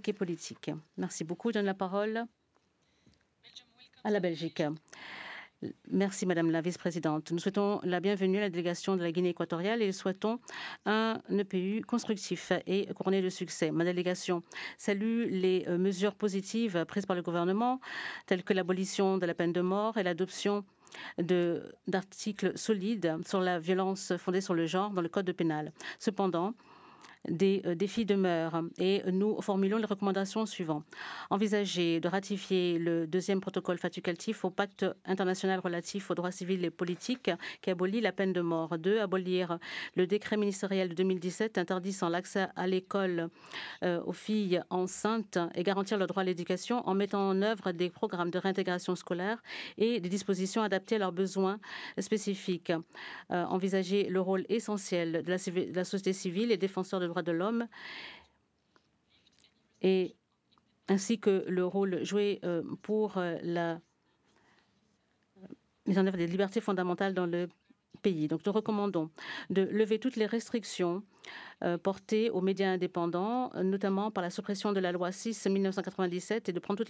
économiques et politiques. Merci beaucoup. Je donne la parole à la Belgique. Merci Madame la Vice-présidente. Nous souhaitons la bienvenue à la délégation de la Guinée équatoriale et souhaitons un EPU constructif et couronné de succès. Ma délégation salue les mesures positives prises par le gouvernement, telles que l'abolition de la peine de mort et l'adoption d'articles solides sur la violence fondée sur le genre dans le code pénal. Cependant, des défis demeurent et nous formulons les recommandations suivantes. Envisager de ratifier le deuxième protocole facultatif au pacte international relatif aux droits civils et politiques qui abolit la peine de mort. 2. Abolir le décret ministériel de 2017 interdisant l'accès à l'école aux filles enceintes et garantir le droit à l'éducation en mettant en œuvre des programmes de réintégration scolaire et des dispositions adaptées à leurs besoins spécifiques. Envisager le rôle essentiel de la société civile et défenseurs des droits de l'homme et ainsi que le rôle joué pour la mise en œuvre des libertés fondamentales dans le pays. Donc nous recommandons de lever toutes les restrictions portées aux médias indépendants, notamment par la suppression de la loi 6/1997 et de prendre toutes